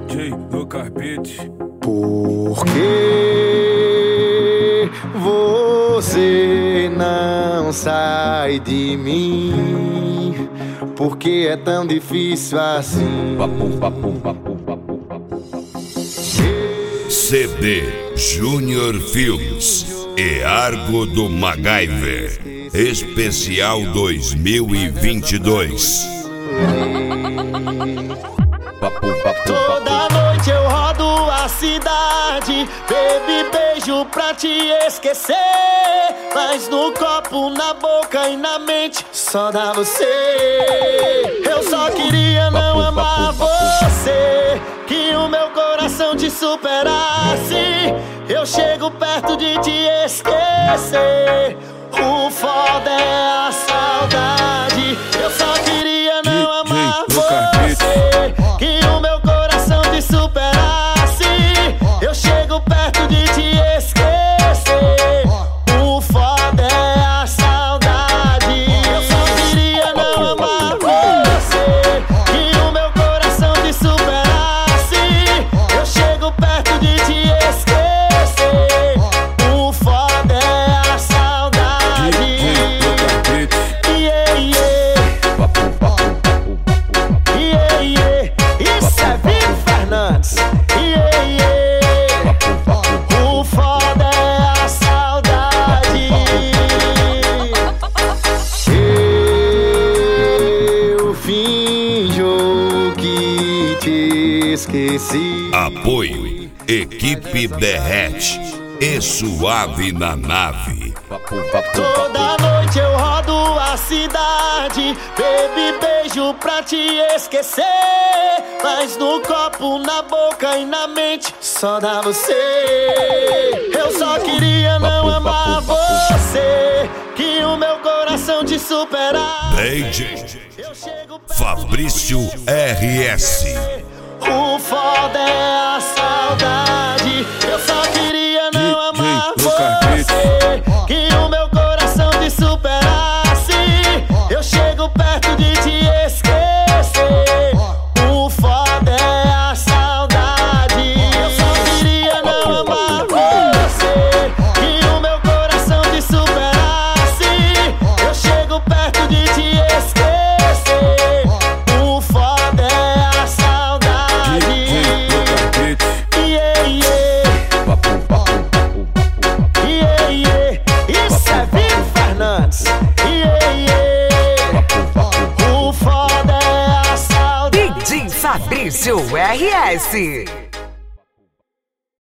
DJ do Carpete. Por que você não sai de mim? Por que é tão difícil assim? CD Junior Films e Argo do MacGyver Especial 2022. Toda noite eu rodo a cidade, baby, beijo pra te esquecer. Mas no copo, na boca e na mente só dá você. Eu só queria não amar você, que o meu coração te superasse. Eu chego perto de te esquecer. O foda é a saudade. Eu só queria não amar você, que o meu coração te superasse. Eu chego perto de te esquecer. O foda é a saudade. Eu só queria não amar você, que o meu coração te superasse. Eu chego perto de te esquecer. O foda é a saudade. Yeah, yeah. Yeah, yeah. Isso é Vitor Fernandes. Yeah, yeah. O foda é a saudade. Eu finjo que te esqueci. Apoio Equipe Derrete e Suave na Nave. Toda noite eu rodo a cidade, baby, beijo pra te esquecer. Mas no copo, na boca e na mente só dá você. Eu só queria não amar você, que o meu coração te superasse. DJ Fabrício RS. O foda é a saudade. Eu só queria não amar você, que o meu coração te superasse. Eu chego perto de te esquecer. O foda é a saudade. Eu só queria não amar você, que o meu coração te superasse. Eu chego perto de te esquecer. O foda é a saudade. Yeah, yeah. Yeah, yeah. Isso é Vitor Fernandes. Yeah, yeah. O foda é a saudade. DJ Fabrício RS.